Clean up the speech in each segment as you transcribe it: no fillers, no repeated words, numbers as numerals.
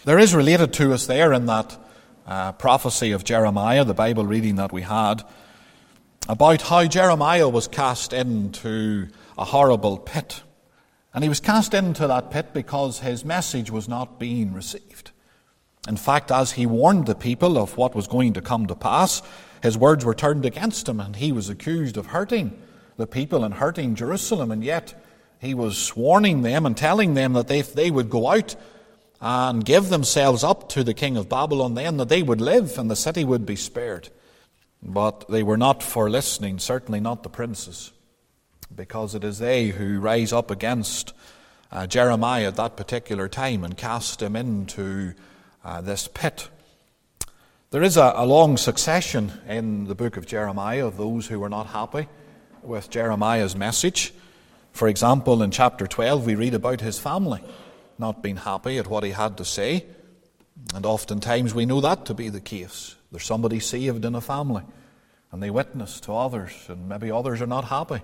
There is related to us there in that prophecy of Jeremiah, the Bible reading that we had, about how Jeremiah was cast into a horrible pit. And he was cast into that pit because his message was not being received. In fact, as he warned the people of what was going to come to pass, his words were turned against him, and he was accused of hurting the people and hurting Jerusalem. And yet he was warning them and telling them that if they would go out and give themselves up to the king of Babylon, then that they would live and the city would be spared. But they were not for listening, certainly not the princes, because it is they who rise up against Jeremiah at that particular time and cast him into this pit. There is a long succession in the book of Jeremiah of those who were not happy with Jeremiah's message. For example, in chapter 12, we read about his family not being happy at what he had to say. And oftentimes we know that to be the case. There's somebody saved in a family, and they witness to others, and maybe others are not happy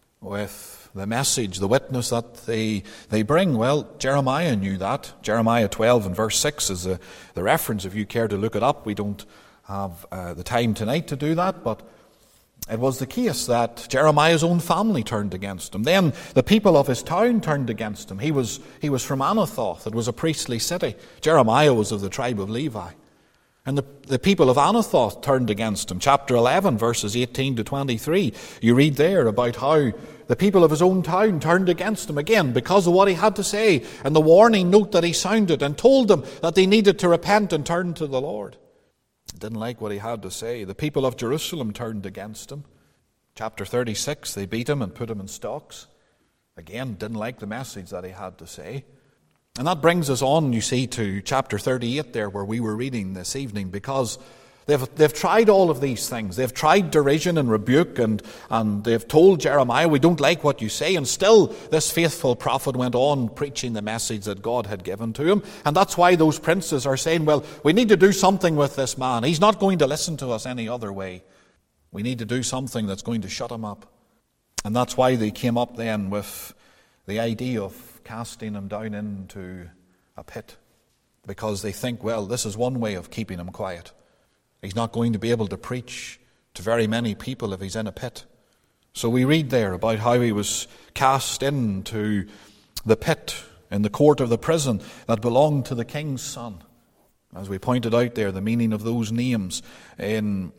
with the message, the witness that they bring. Well, Jeremiah knew that. Jeremiah 12 and verse 6 is the reference, if you care to look it up. We don't have the time tonight to do that, but it was the case that Jeremiah's own family turned against him. Then the people of his town turned against him. He was from Anathoth. It was a priestly city. Jeremiah was of the tribe of Levi. And the people of Anathoth turned against him. Chapter 11, verses 18 to 23, you read there about how the people of his own town turned against him again because of what he had to say and the warning note that he sounded, and told them that they needed to repent and turn to the Lord. Didn't like what he had to say. The people of Jerusalem turned against him. Chapter 36, they beat him and put him in stocks. Again, didn't like the message that he had to say. And that brings us on, you see, to chapter 38 there, where we were reading this evening, because they've tried all of these things. They've tried derision and rebuke, and they've told Jeremiah, we don't like what you say, and still this faithful prophet went on preaching the message that God had given to him. And that's why those princes are saying, well, we need to do something with this man. He's not going to listen to us any other way. We need to do something that's going to shut him up. And that's why they came up then with the idea of casting him down into a pit, because they think, well, this is one way of keeping him quiet. He's not going to be able to preach to very many people if he's in a pit. So we read there about how he was cast into the pit in the court of the prison that belonged to the king's son. As we pointed out there, the meaning of those names in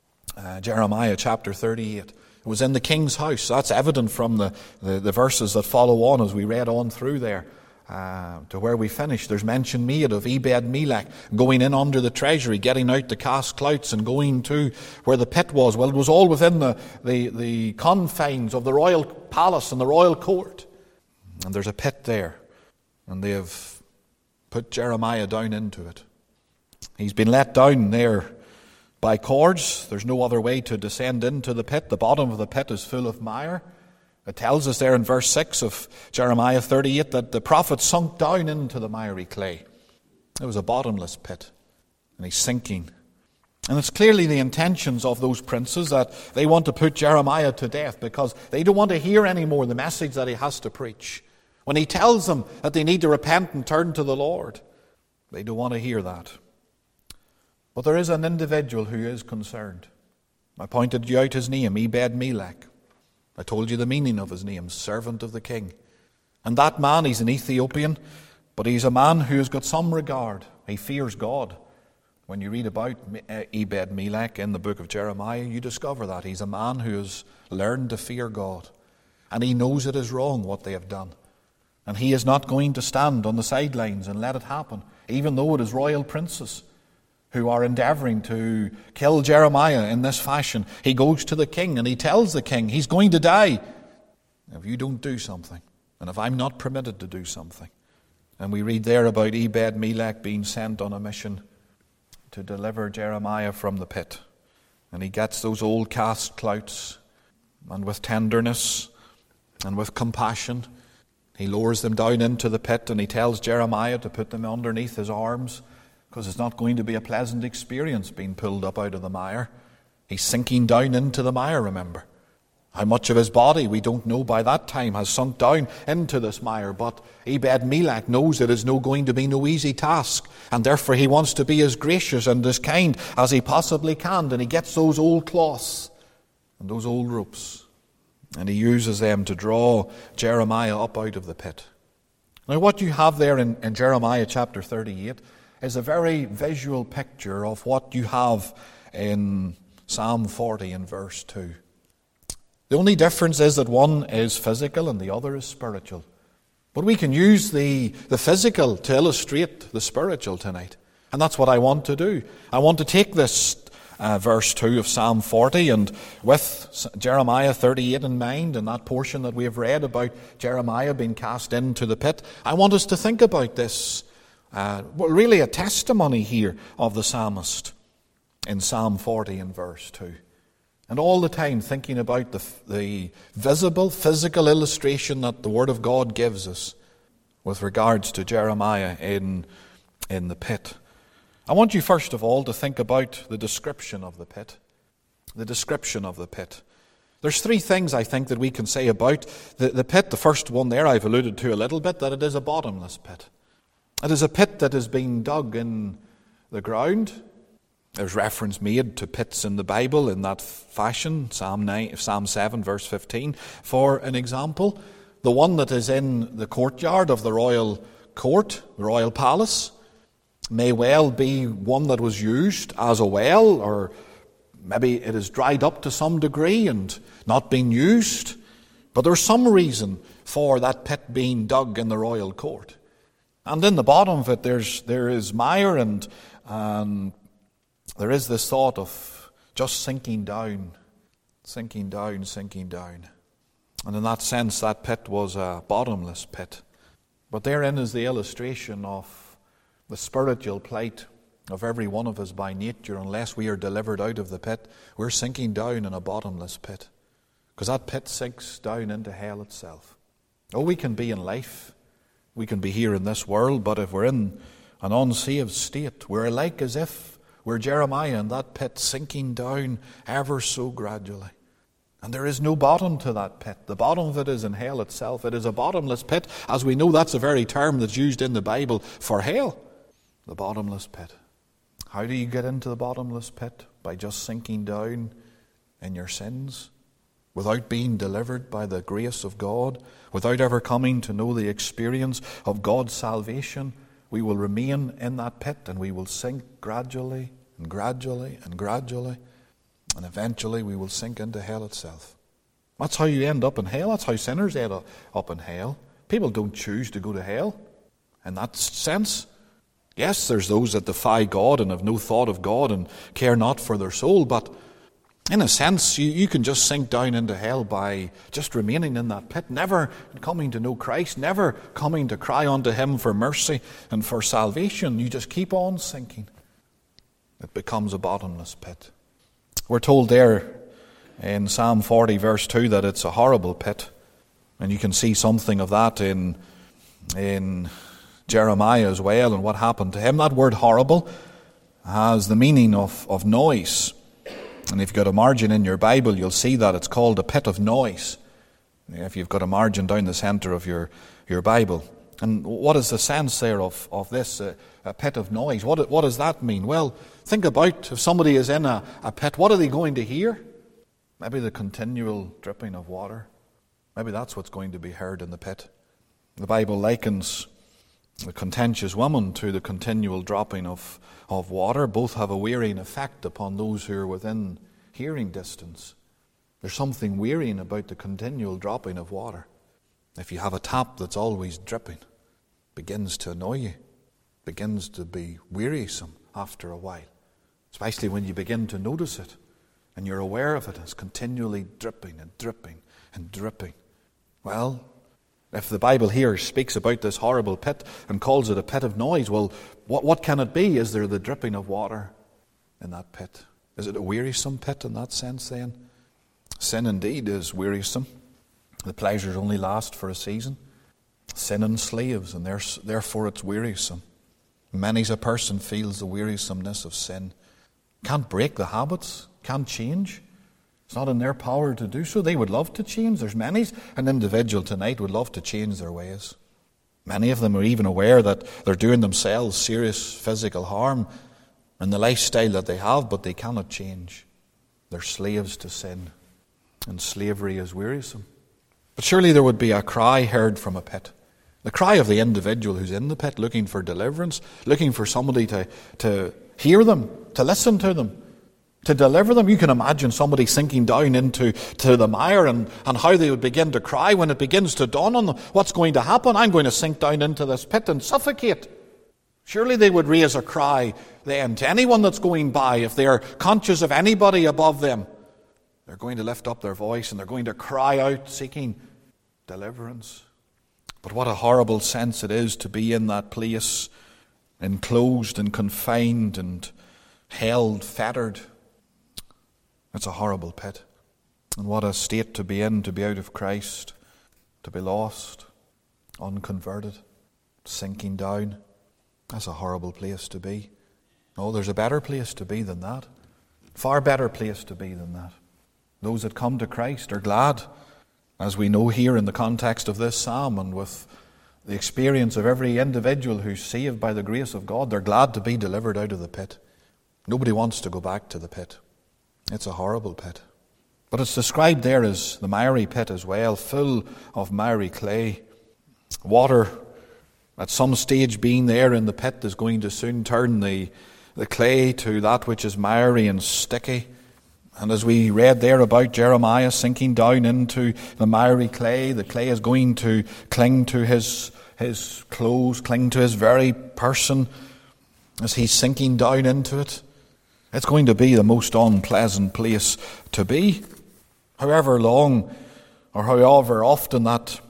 Jeremiah chapter 38. It was in the king's house. That's evident from the verses that follow on as we read on through there to where we finished. There's mention made of Ebed-Melech going in under the treasury, getting out the cast clouts and going to where the pit was. Well, it was all within the confines of the royal palace and the royal court. And there's a pit there. And they have put Jeremiah down into it. He's been let down there by cords. There's no other way to descend into the pit. The bottom of the pit is full of mire. It tells us there in verse 6 of Jeremiah 38 that the prophet sunk down into the miry clay. It was a bottomless pit, and he's sinking. And it's clearly the intentions of those princes that they want to put Jeremiah to death because they don't want to hear anymore the message that he has to preach. When he tells them that they need to repent and turn to the Lord, they don't want to hear that. But there is an individual who is concerned. I pointed you out his name, Ebed-Melech. I told you the meaning of his name, servant of the king. And that man, he's an Ethiopian, but he's a man who has got some regard. He fears God. When you read about Ebed-Melech in the book of Jeremiah, you discover that he's a man who has learned to fear God. And he knows it is wrong what they have done. And he is not going to stand on the sidelines and let it happen, even though it is royal princes who are endeavoring to kill Jeremiah in this fashion. He goes to the king and he tells the king he's going to die if you don't do something, and if I'm not permitted to do something. And we read there about Ebed-Melech being sent on a mission to deliver Jeremiah from the pit. And he gets those old cast clouts, and with tenderness and with compassion, he lowers them down into the pit, and he tells Jeremiah to put them underneath his arms, because it's not going to be a pleasant experience being pulled up out of the mire. He's sinking down into the mire, remember. How much of his body, we don't know by that time, has sunk down into this mire. But Ebed-Melech knows it is going to be no easy task. And therefore he wants to be as gracious and as kind as he possibly can. And he gets those old cloths and those old ropes. And he uses them to draw Jeremiah up out of the pit. Now what you have there in Jeremiah chapter 38 is a very visual picture of what you have in Psalm 40 and verse 2. The only difference is that one is physical and the other is spiritual. But we can use the physical to illustrate the spiritual tonight. And that's what I want to do. I want to take this verse 2 of Psalm 40 and with Jeremiah 38 in mind and that portion that we have read about Jeremiah being cast into the pit, I want us to think about this. Really a testimony here of the psalmist in Psalm 40 and verse 2. And all the time thinking about the visible, physical illustration that the Word of God gives us with regards to Jeremiah in the pit. I want you first of all to think about the description of the pit. The description of the pit. There's three things I think that we can say about the pit. The first one there I've alluded to a little bit, that it is a bottomless pit. It is a pit that has been dug in the ground. There's reference made to pits in the Bible in that fashion, Psalm 7, verse 15, for an example. The one that is in the courtyard of the royal court, the royal palace, may well be one that was used as a well, or maybe it is dried up to some degree and not being used. But there's some reason for that pit being dug in the royal court. And in the bottom of it, there is mire and there is this thought of just sinking down. And in that sense, that pit was a bottomless pit. But therein is the illustration of the spiritual plight of every one of us by nature. Unless we are delivered out of the pit, we're sinking down in a bottomless pit. Because that pit sinks down into hell itself. Oh, we can be in life. We can be here in this world, but if we're in an unsaved state, we're like as if we're Jeremiah in that pit, sinking down ever so gradually. And there is no bottom to that pit. The bottom of it is in hell itself. It is a bottomless pit. As we know, that's the very term that's used in the Bible for hell. The bottomless pit. How do you get into the bottomless pit? By just sinking down in your sins, without being delivered by the grace of God, without ever coming to know the experience of God's salvation. We will remain in that pit and we will sink gradually and gradually and gradually, and eventually we will sink into hell itself. That's how you end up in hell. That's how sinners end up in hell. People don't choose to go to hell in that sense. Yes, there's those that defy God and have no thought of God and care not for their soul, but in a sense, you can just sink down into hell by just remaining in that pit, never coming to know Christ, never coming to cry unto Him for mercy and for salvation. You just keep on sinking. It becomes a bottomless pit. We're told there in Psalm 40, verse 2, that it's a horrible pit. And you can see something of that in Jeremiah as well and what happened to him. That word horrible has the meaning of noise. And if you've got a margin in your Bible, you'll see that it's called a pit of noise. If you've got a margin down the center of your Bible. And what is the sense there of this, a pit of noise? What does that mean? Well, think about if somebody is in a pit, what are they going to hear? Maybe the continual dripping of water. Maybe that's what's going to be heard in the pit. The Bible likens the contentious woman to the continual dropping of water. Both have a wearying effect upon those who are within hearing distance. There's something wearying about the continual dropping of water. If you have a tap that's always dripping, it begins to annoy you, begins to be wearisome after a while, especially when you begin to notice it and you're aware of it. It's continually dripping and dripping and dripping. Well, if the Bible here speaks about this horrible pit and calls it a pit of noise, well, what can it be? Is there the dripping of water in that pit? Is it a wearisome pit in that sense then? Sin indeed is wearisome. The pleasures only last for a season. Sin enslaves, and therefore it's wearisome. Many's a person feels the wearisomeness of sin. Can't break the habits, can't change. It's not in their power to do so. They would love to change. There's many, an individual tonight would love to change their ways. Many of them are even aware that they're doing themselves serious physical harm in the lifestyle that they have, but they cannot change. They're slaves to sin, and slavery is wearisome. But surely there would be a cry heard from a pit. The cry of the individual who's in the pit looking for deliverance, looking for somebody to hear them, to listen to them, to deliver them. You can imagine somebody sinking down into the mire and how they would begin to cry when it begins to dawn on them. What's going to happen? I'm going to sink down into this pit and suffocate. Surely they would raise a cry then to anyone that's going by. If they are conscious of anybody above them, they're going to lift up their voice and they're going to cry out seeking deliverance. But what a horrible sense it is to be in that place, enclosed and confined and held, fettered. It's a horrible pit. And what a state to be in, to be out of Christ, to be lost, unconverted, sinking down. That's a horrible place to be. Oh, there's a better place to be than that. Far better place to be than that. Those that come to Christ are glad, as we know here in the context of this psalm and with the experience of every individual who's saved by the grace of God, they're glad to be delivered out of the pit. Nobody wants to go back to the pit. It's a horrible pit. But it's described there as the miry pit as well, full of miry clay. Water, at some stage being there in the pit, is going to soon turn the clay to that which is miry and sticky. And as we read there about Jeremiah sinking down into the miry clay, the clay is going to cling to his clothes, cling to his very person as he's sinking down into it. It's going to be the most unpleasant place to be. However long or however often that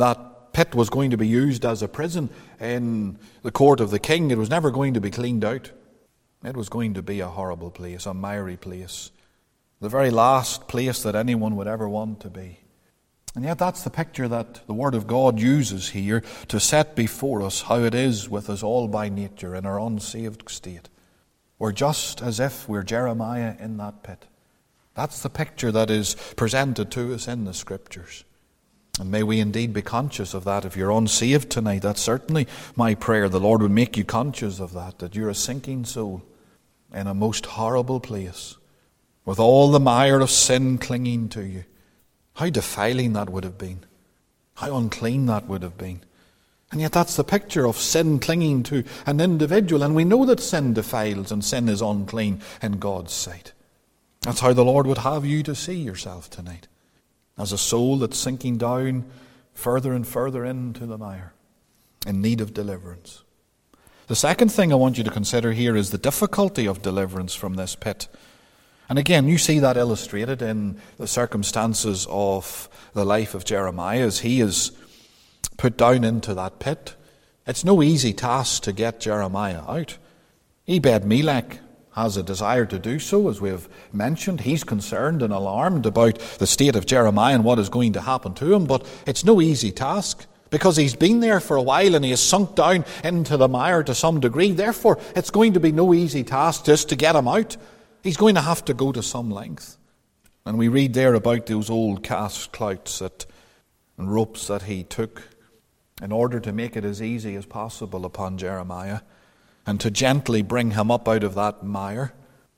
pit was going to be used as a prison in the court of the king, it was never going to be cleaned out. It was going to be a horrible place, a miry place. The very last place that anyone would ever want to be. And yet that's the picture that the Word of God uses here to set before us how it is with us all by nature in our unsaved state. We're just as if we're Jeremiah in that pit. That's the picture that is presented to us in the Scriptures. And may we indeed be conscious of that. If you're unsaved tonight, that's certainly my prayer. The Lord would make you conscious of that you're a sinking soul in a most horrible place, with all the mire of sin clinging to you. How defiling that would have been. How unclean that would have been. And yet that's the picture of sin clinging to an individual. And we know that sin defiles and sin is unclean in God's sight. That's how the Lord would have you to see yourself tonight. As a soul that's sinking down further and further into the mire, in need of deliverance. The second thing I want you to consider here is the difficulty of deliverance from this pit. And again, you see that illustrated in the circumstances of the life of Jeremiah as he is put down into that pit. It's no easy task to get Jeremiah out. Ebed-Melech has a desire to do so, as we have mentioned. He's concerned and alarmed about the state of Jeremiah and what is going to happen to him, but it's no easy task because he's been there for a while and he has sunk down into the mire to some degree. Therefore, it's going to be no easy task just to get him out. He's going to have to go to some length. And we read there about those old cast clouts and ropes that he took in order to make it as easy as possible upon Jeremiah and to gently bring him up out of that mire.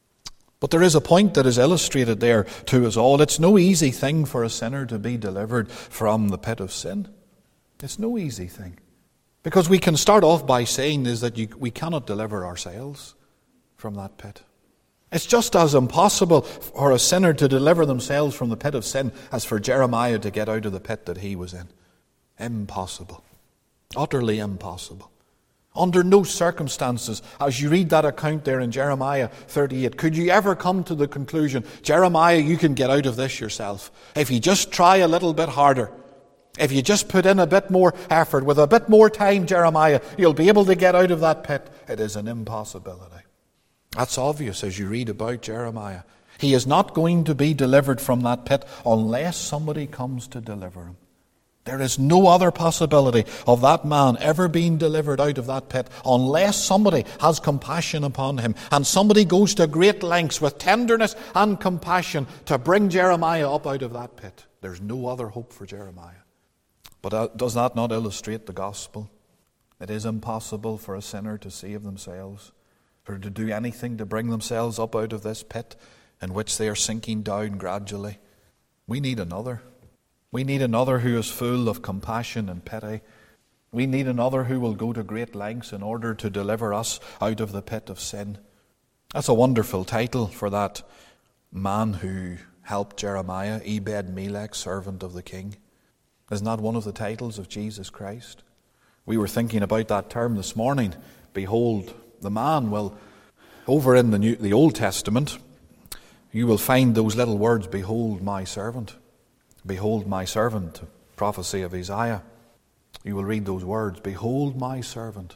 But there is a point that is illustrated there to us all. It's no easy thing for a sinner to be delivered from the pit of sin. It's no easy thing. Because we can start off by saying is that we cannot deliver ourselves from that pit. It's just as impossible for a sinner to deliver themselves from the pit of sin as for Jeremiah to get out of the pit that he was in. Impossible. Utterly impossible. Under no circumstances, as you read that account there in Jeremiah 38, could you ever come to the conclusion, Jeremiah, you can get out of this yourself. If you just try a little bit harder, if you just put in a bit more effort, with a bit more time, Jeremiah, you'll be able to get out of that pit. It is an impossibility. That's obvious as you read about Jeremiah. He is not going to be delivered from that pit unless somebody comes to deliver him. There is no other possibility of that man ever being delivered out of that pit unless somebody has compassion upon him and somebody goes to great lengths with tenderness and compassion to bring Jeremiah up out of that pit. There's no other hope for Jeremiah. But does that not illustrate the gospel? It is impossible for a sinner to save themselves, or to do anything to bring themselves up out of this pit in which they are sinking down gradually. We need another. We need another who is full of compassion and pity. We need another who will go to great lengths in order to deliver us out of the pit of sin. That's a wonderful title for that man who helped Jeremiah, Ebed-Melech, servant of the king. Isn't that one of the titles of Jesus Christ? We were thinking about that term this morning. Behold the man. Well, over in the Old Testament, you will find those little words, behold my servant. Behold my servant, prophecy of Isaiah. You will read those words, behold my servant,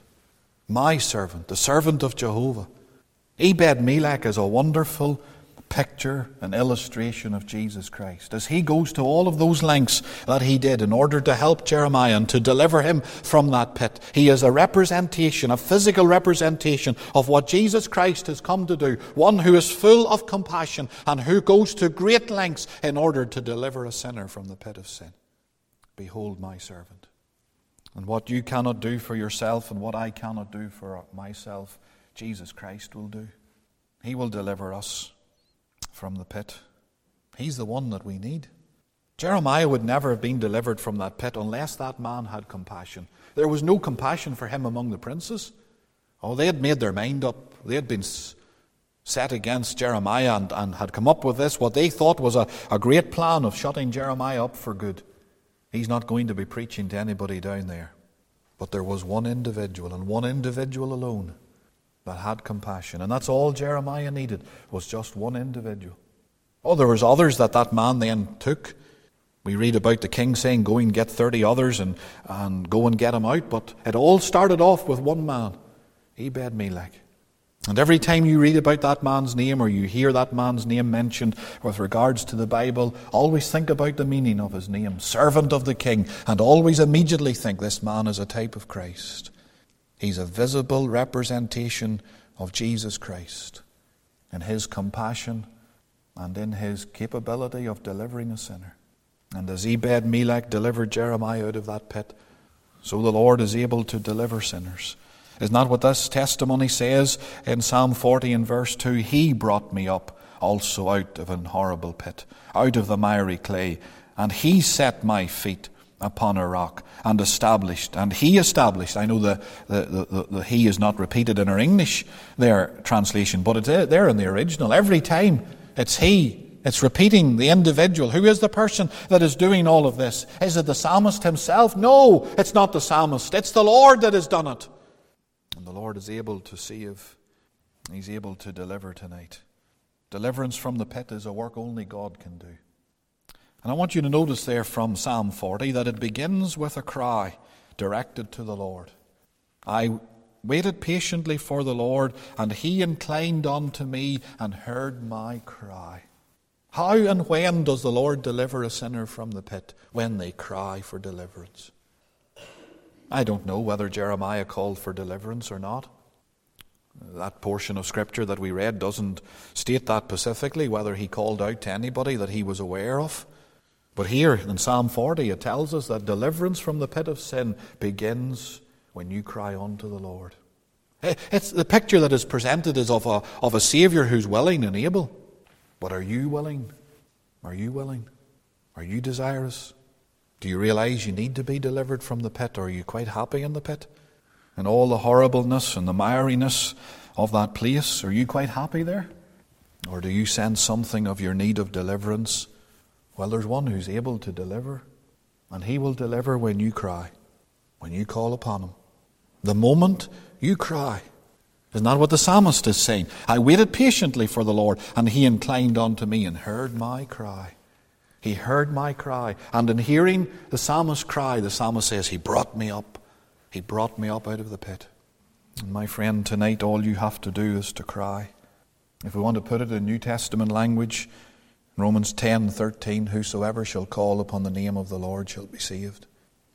the servant of Jehovah. Ebed-Melech is a wonderful picture, an illustration of Jesus Christ. As he goes to all of those lengths that he did in order to help Jeremiah and to deliver him from that pit, he is a representation, a physical representation of what Jesus Christ has come to do. One who is full of compassion and who goes to great lengths in order to deliver a sinner from the pit of sin. Behold my servant. And what you cannot do for yourself and what I cannot do for myself, Jesus Christ will do. He will deliver us from the pit. He's the one that we need. Jeremiah would never have been delivered from that pit unless that man had compassion. There was no compassion for him among the princes. Oh, they had made their mind up. They had been set against Jeremiah and had come up with this, what they thought was a great plan of shutting Jeremiah up for good. He's not going to be preaching to anybody down there. But there was one individual, and one individual alone, that had compassion. And that's all Jeremiah needed, was just one individual. Oh, there was others that man then took. We read about the king saying, go and get 30 others and go and get him out. But it all started off with one man, Ebed-Melech. And every time you read about that man's name or you hear that man's name mentioned with regards to the Bible, always think about the meaning of his name, servant of the king, and always immediately think this man is a type of Christ. He's a visible representation of Jesus Christ in his compassion and in his capability of delivering a sinner. And as Ebed-Melech delivered Jeremiah out of that pit, so the Lord is able to deliver sinners. Isn't that what this testimony says in Psalm 40 and verse 2? He brought me up also out of an horrible pit, out of the miry clay, and he set my feet upon a rock and established. And he established. I know the he is not repeated in our English there translation, but it's there in the original. Every time it's he. It's repeating the individual. Who is the person that is doing all of this? Is it the psalmist himself? No, it's not the psalmist. It's the Lord that has done it. And the Lord is able to save. He's able to deliver tonight. Deliverance from the pit is a work only God can do. And I want you to notice there from Psalm 40 that it begins with a cry directed to the Lord. I waited patiently for the Lord, and he inclined unto me and heard my cry. How and when does the Lord deliver a sinner from the pit? When they cry for deliverance. I don't know whether Jeremiah called for deliverance or not. That portion of Scripture that we read doesn't state that specifically, whether he called out to anybody that he was aware of. But here in Psalm 40 it tells us that deliverance from the pit of sin begins when you cry unto the Lord. It's the picture that is presented is of a Saviour who's willing and able. But are you willing? Are you willing? Are you desirous? Do you realize you need to be delivered from the pit, or are you quite happy in the pit? And all the horribleness and the miriness of that place, are you quite happy there? Or do you sense something of your need of deliverance? Well, there's one who's able to deliver, and he will deliver when you cry, when you call upon him. The moment you cry. Isn't that what the psalmist is saying? I waited patiently for the Lord, and he inclined unto me and heard my cry. He heard my cry. And in hearing the psalmist's cry, the psalmist says, he brought me up. He brought me up out of the pit. And my friend, tonight all you have to do is to cry. If we want to put it in New Testament language, Romans 10:13, whosoever shall call upon the name of the Lord shall be saved.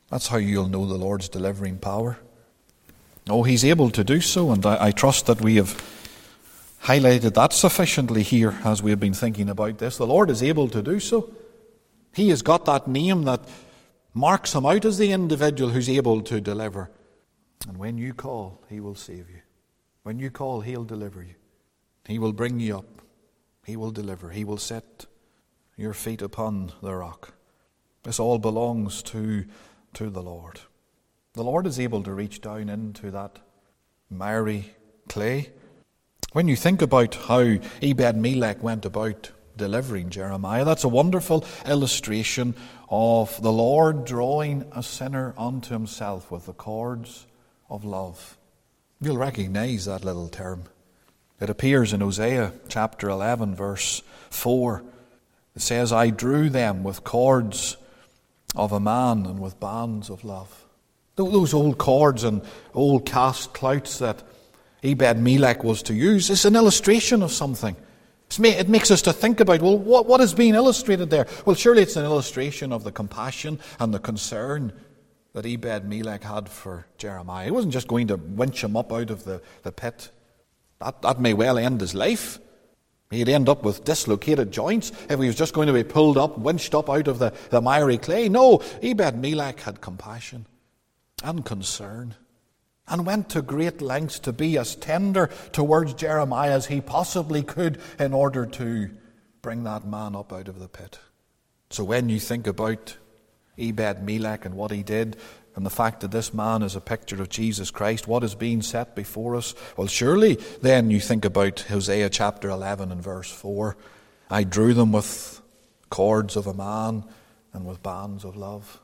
That's how you'll know the Lord's delivering power. Oh, He's able to do so, and I trust that we have highlighted that sufficiently here as we have been thinking about this. The Lord is able to do so. He has got that name that marks Him out as the individual who's able to deliver. And when you call, He will save you. When you call, He'll deliver you. He will bring you up. He will deliver. He will set your feet upon the rock. This all belongs to the Lord. The Lord is able to reach down into that miry clay. When you think about how Ebed-Melech went about delivering Jeremiah, that's a wonderful illustration of the Lord drawing a sinner unto Himself with the cords of love. You'll recognize that little term. It appears in Hosea chapter 11, verse 4. It says, I drew them with cords of a man and with bands of love. Those old cords and old cast clouts that Ebed-Melech was to use is an illustration of something. It makes us to think about, well, what is being illustrated there? Well, surely it's an illustration of the compassion and the concern that Ebed-Melech had for Jeremiah. He wasn't just going to winch him up out of the pit. That may well end his life. He'd end up with dislocated joints if he was just going to be pulled up, winched up out of the miry clay. No, Ebed-Melech had compassion and concern and went to great lengths to be as tender towards Jeremiah as he possibly could in order to bring that man up out of the pit. So when you think about Ebed-Melech and what he did, and the fact that this man is a picture of Jesus Christ, what is being set before us? Well, surely then you think about Hosea chapter 11 and verse 4. I drew them with cords of a man and with bands of love.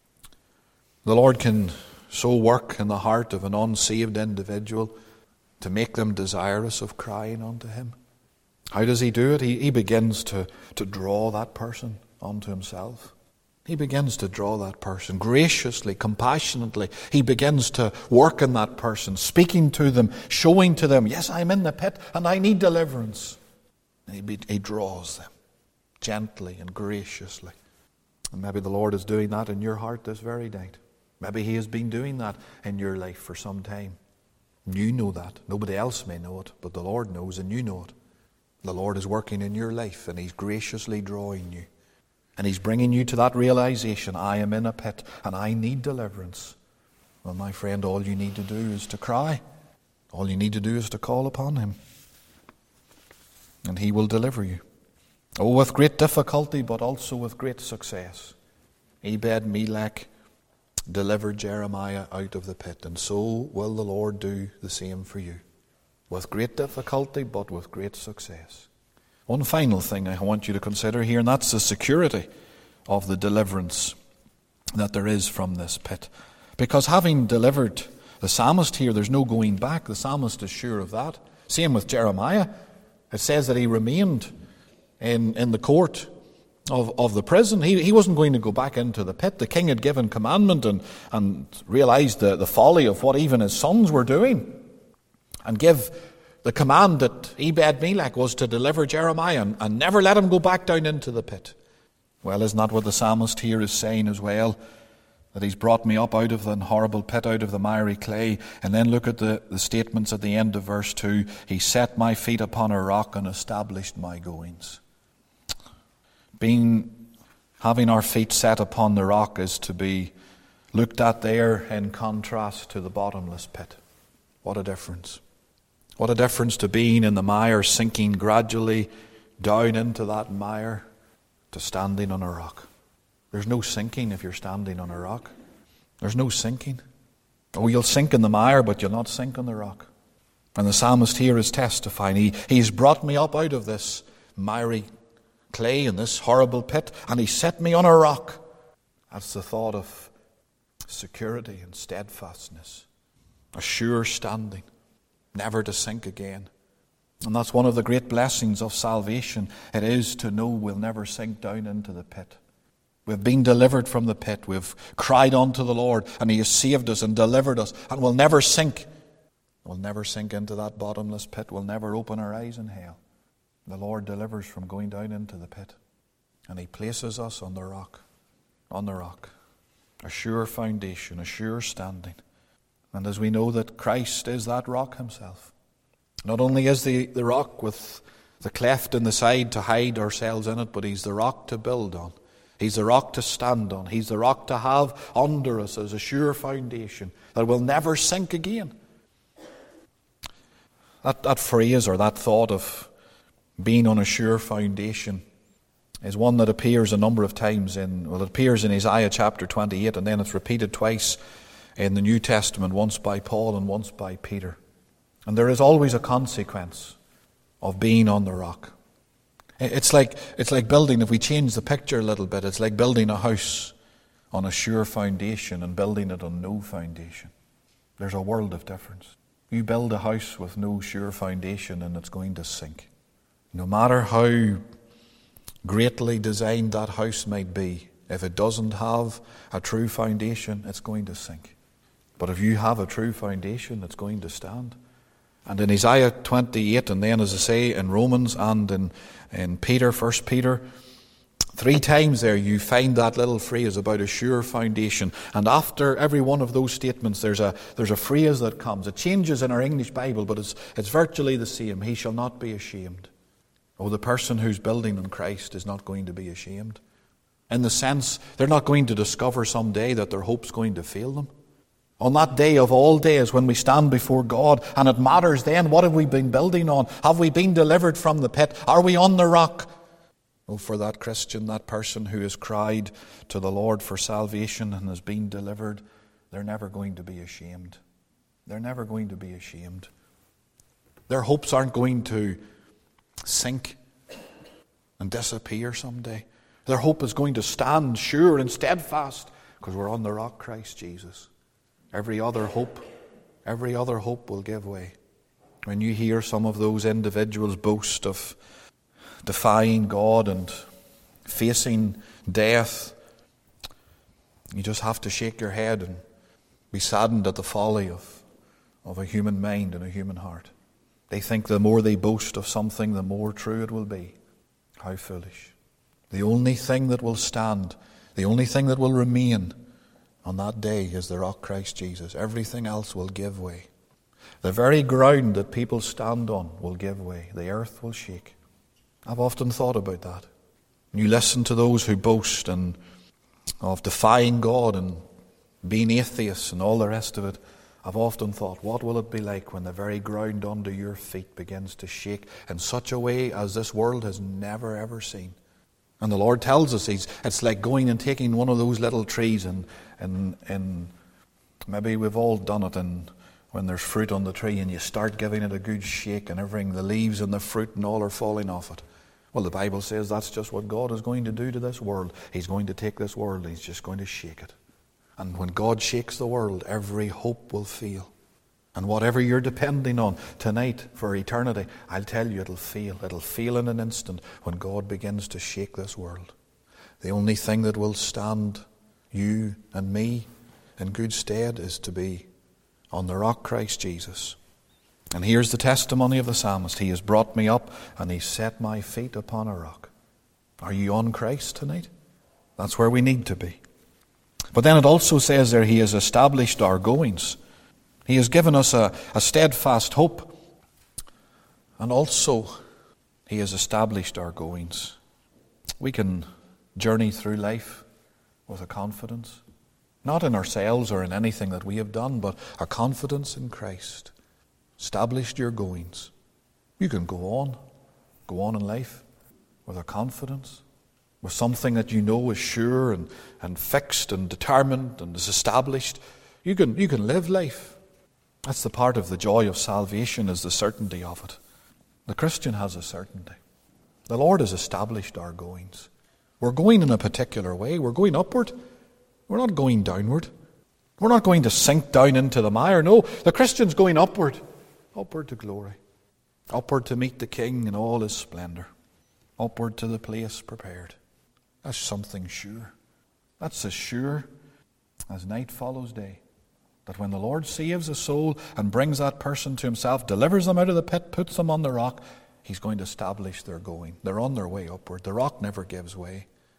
The Lord can so work in the heart of an unsaved individual to make them desirous of crying unto Him. How does He do it? He begins to draw that person unto Himself. He begins to draw that person graciously, compassionately. He begins to work in that person, speaking to them, showing to them, yes, I'm in the pit and I need deliverance. He draws them gently and graciously. And maybe the Lord is doing that in your heart this very night. Maybe He has been doing that in your life for some time. You know that. Nobody else may know it, but the Lord knows and you know it. The Lord is working in your life and He's graciously drawing you. And He's bringing you to that realization, I am in a pit and I need deliverance. Well, my friend, all you need to do is to cry. All you need to do is to call upon Him. And He will deliver you. Oh, with great difficulty, but also with great success. Ebed-Melech delivered Jeremiah out of the pit, and so will the Lord do the same for you. With great difficulty, but with great success. One final thing I want you to consider here, and that's the security of the deliverance that there is from this pit. Because having delivered the psalmist here, there's no going back. The psalmist is sure of that. Same with Jeremiah. It says that he remained in the court of the prison. He wasn't going to go back into the pit. The king had given commandment and realized the folly of what even his sons were doing, and give the command that Ebed-Melech was to deliver Jeremiah and never let him go back down into the pit. Well, isn't that what the psalmist here is saying as well? That He's brought me up out of the horrible pit, out of the miry clay. And then look at the statements at the end of verse 2. He set my feet upon a rock and established my goings. Having our feet set upon the rock is to be looked at there in contrast to the bottomless pit. What a difference. What a difference to being in the mire, sinking gradually down into that mire, to standing on a rock. There's no sinking if you're standing on a rock. There's no sinking. Oh, you'll sink in the mire, but you'll not sink on the rock. And the psalmist here is testifying. He's brought me up out of this miry clay in this horrible pit, and He set me on a rock. That's the thought of security and steadfastness. A sure standing. Never to sink again. And that's one of the great blessings of salvation. It is to know we'll never sink down into the pit. We've been delivered from the pit. We've cried unto the Lord, and He has saved us and delivered us, and we'll never sink. We'll never sink into that bottomless pit. We'll never open our eyes in hell. The Lord delivers from going down into the pit, and He places us on the rock. On the rock. a sure foundation, a sure standing. And as we know that Christ is that rock himself, not only is the rock with the cleft in the side to hide ourselves in it, but he's the rock to build on. He's the rock to stand on. He's the rock to have under us as a sure foundation that will never sink again. That phrase or that thought of being on a sure foundation is one that appears a number of times it appears in Isaiah chapter 28, and then it's repeated twice in the New Testament, once by Paul and once by Peter. And there is always a consequence of being on the rock. It's like building, if we change the picture a little bit, it's like building a house on a sure foundation and building it on no foundation. There's a world of difference. You build a house with no sure foundation and it's going to sink. No matter how greatly designed that house might be, if it doesn't have a true foundation, it's going to sink. But if you have a true foundation, it's going to stand. And in Isaiah 28, and then, as I say, in Romans and in Peter, 1 Peter, 3 times there you find that little phrase about a sure foundation. And after every one of those statements, there's a phrase that comes. It changes in our English Bible, but it's virtually the same. He shall not be ashamed. Oh, the person who's building on Christ is not going to be ashamed. In the sense, they're not going to discover someday that their hope's going to fail them. On that day of all days when we stand before God, and it matters then, what have we been building on? Have we been delivered from the pit? Are we on the rock? Oh, for that Christian, that person who has cried to the Lord for salvation and has been delivered, they're never going to be ashamed. They're never going to be ashamed. Their hopes aren't going to sink and disappear someday. Their hope is going to stand sure and steadfast because we're on the rock, Christ Jesus. Every other hope will give way. When you hear some of those individuals boast of defying God and facing death, you just have to shake your head and be saddened at the folly of a human mind and a human heart. They think the more they boast of something, the more true it will be. How foolish. The only thing that will stand, the only thing that will remain on that day is the rock, Christ Jesus. Everything else will give way. The very ground that people stand on will give way. The earth will shake. I've often thought about that. When you listen to those who boast and of defying God and being atheists and all the rest of it, I've often thought, what will it be like when the very ground under your feet begins to shake in such a way as this world has never ever seen? And the Lord tells us it's like going and taking one of those little trees and maybe we've all done it, and when there's fruit on the tree and you start giving it a good shake and everything, the leaves and the fruit and all are falling off it. Well, the Bible says that's just what God is going to do to this world. He's going to take this world and He's just going to shake it. And when God shakes the world, every hope will fail. And whatever you're depending on tonight for eternity, I'll tell you it'll fail. It'll fail in an instant when God begins to shake this world. The only thing that will stand you and me in good stead is to be on the rock, Christ Jesus. And here's the testimony of the psalmist. He has brought me up and He set my feet upon a rock. Are you on Christ tonight? That's where we need to be. But then it also says there, He has established our goings. He has given us a steadfast hope. And also, He has established our goings. We can journey through life with a confidence. Not in ourselves or in anything that we have done, but a confidence in Christ. Established your goings. You can go on in life with a confidence, with something that you know is sure and fixed and determined and is established. You can live life. That's the part of the joy of salvation, is the certainty of it. The Christian has a certainty. The Lord has established our goings. We're going in a particular way. We're going upward. We're not going downward. We're not going to sink down into the mire. No, the Christian's going upward. Upward to glory. Upward to meet the King in all His splendor. Upward to the place prepared. That's something sure. That's as sure as night follows day. That when the Lord saves a soul and brings that person to Himself, delivers them out of the pit, puts them on the rock, He's going to establish their going. They're on their way upward. The rock never gives way.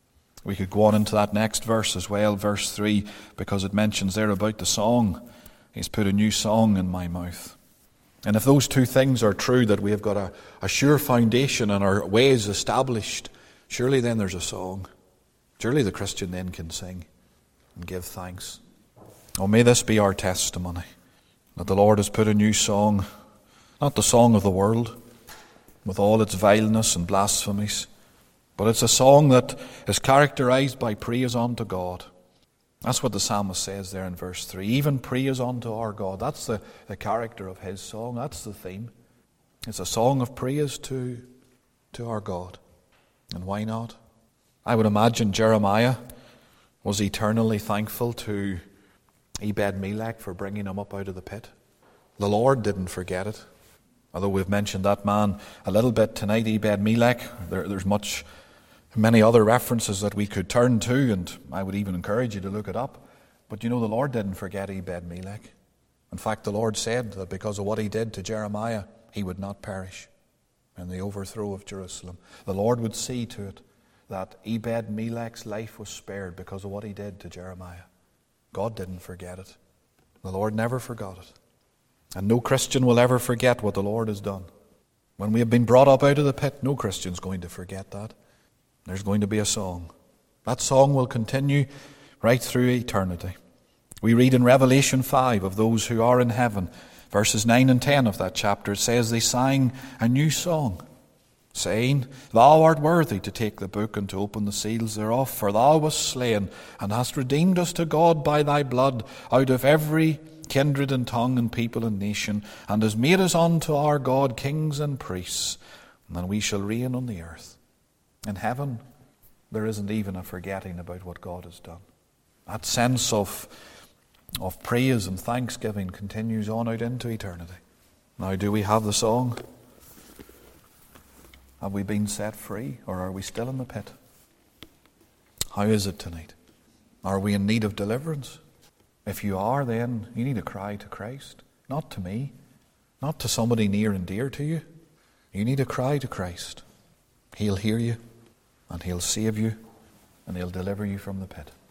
We could go on into that next verse as well, verse 3, because it mentions there about the song. He's put a new song in my mouth. And if those two things are true, that we have got a sure foundation and our ways established, surely then there's a song. Surely the Christian then can sing and give thanks. Oh, may this be our testimony, that the Lord has put a new song, not the song of the world, with all its vileness and blasphemies, but it's a song that is characterized by praise unto God. That's what the psalmist says there in verse 3. Even praise unto our God. That's the character of his song. That's the theme. It's a song of praise to our God. And why not? I would imagine Jeremiah was eternally thankful to Ebed-Melech for bringing him up out of the pit. The Lord didn't forget it. Although we've mentioned that man a little bit tonight, Ebed-Melech, there's many other references that we could turn to, and I would even encourage you to look it up. But the Lord didn't forget Ebed-Melech. In fact, the Lord said that because of what he did to Jeremiah, he would not perish in the overthrow of Jerusalem. The Lord would see to it that Ebed-Melech's life was spared because of what he did to Jeremiah. God didn't forget it. The Lord never forgot it. And no Christian will ever forget what the Lord has done. When we have been brought up out of the pit, no Christian's going to forget that. There's going to be a song. That song will continue right through eternity. We read in Revelation 5 of those who are in heaven, verses 9 and 10 of that chapter, it says they sang a new song, saying, Thou art worthy to take the book and to open the seals thereof, for thou wast slain, and hast redeemed us to God by thy blood out of every kindred and tongue and people and nation, and hast made us unto our God kings and priests, and then we shall reign on the earth. In heaven, there isn't even a forgetting about what God has done. That sense of praise and thanksgiving continues on out into eternity. Now, do we have the song? Have we been set free, or are we still in the pit? How is it tonight? Are we in need of deliverance? If you are, then you need to cry to Christ. Not to me, not to somebody near and dear to you. You need to cry to Christ. He'll hear you, and he'll save you, and he'll deliver you from the pit.